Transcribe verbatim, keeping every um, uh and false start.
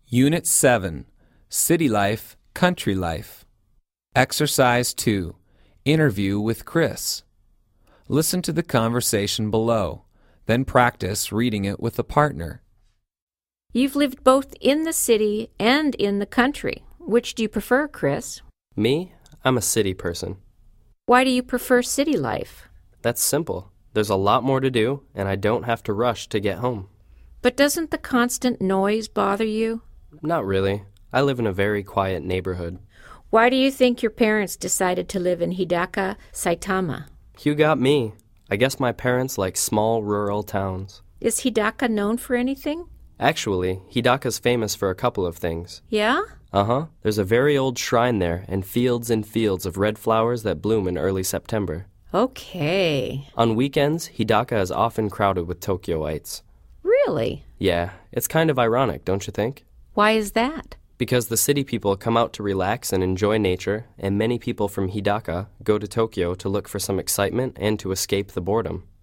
Unit seven, City Life, Country Life. Exercise two, Interview with Chris. Listen to the conversation below, then practice reading it with a partner. You've lived both in the city and in the country. Which do you prefer, Chris? Me? I'm a city person. Why do you prefer city life? That's simple. There's a lot more to do, and I don't have to rush to get home. But doesn't the constant noise bother you? Not really. I live in a very quiet neighborhood. Why do you think your parents decided to live in Hidaka, Saitama? You got me. I guess my parents like small rural towns. Is Hidaka known for anything? Actually, Hidaka's famous for a couple of things. Yeah? Uh-huh. There's a very old shrine there and fields and fields of red flowers that bloom in early September. Okay. On weekends, Hidaka is often crowded with Tokyoites. Really? Yeah, it's kind of ironic, don't you think? Why is that? Because the city people come out to relax and enjoy nature, and many people from Hidaka go to Tokyo to look for some excitement and to escape the boredom.